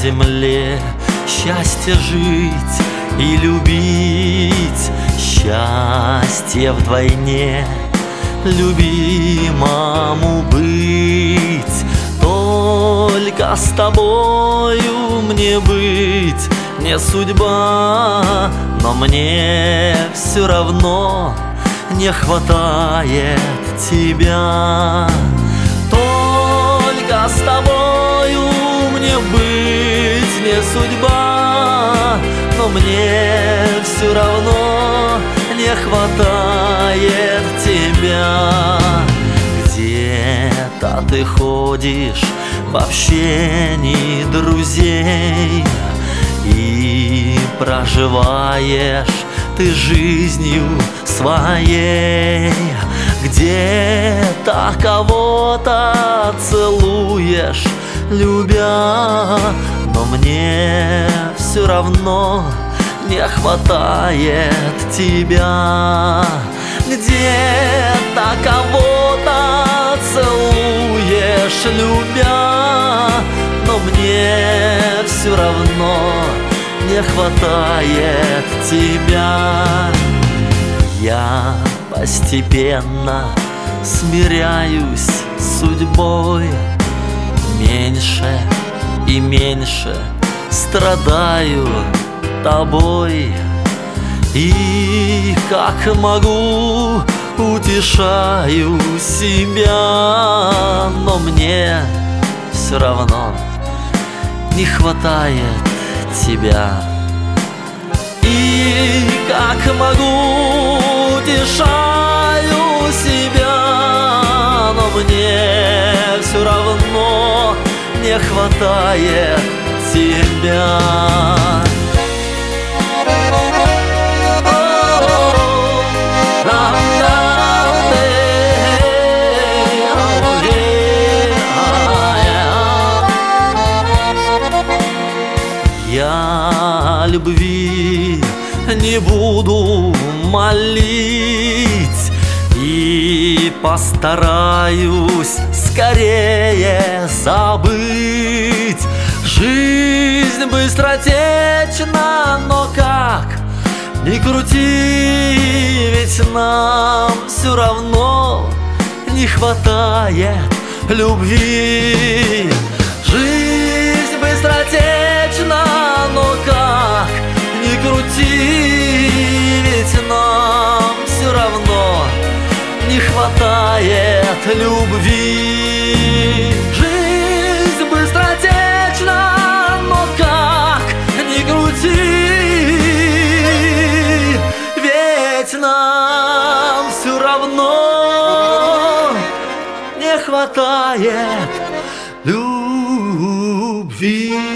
земле, счастье жить и любить, счастье вдвойне, любимому быть. Только с тобою мне быть не судьба, но мне все равно не хватает тебя. Только с тобою мне быть не судьба, но мне все равно не хватает тебя. Где-то ты ходишь в общении друзей и проживаешь ты жизнью своей. Где-то кого-то целуешь, любя, но мне все равно не хватает тебя. Где-то кого-то целуешь, любя, но мне все равно не хватает тебя. Я постепенно смиряюсь с судьбой, меньше и меньше страдаю тобой. И как могу, утешаю себя, но мне все равно не хватает тебя. И как могу, утешаю себя, но мне все равно не хватает тебя. Я любви не буду молить и постараюсь скорее забыть. Жизнь быстротечна, но как ни крути, ведь нам все равно не хватает любви. Жизнь быстротечна, но как ни крути, ведь нам все равно не хватает любви. Жизнь быстротечна, но как ни крути, ведь нам все равно не хватает любви.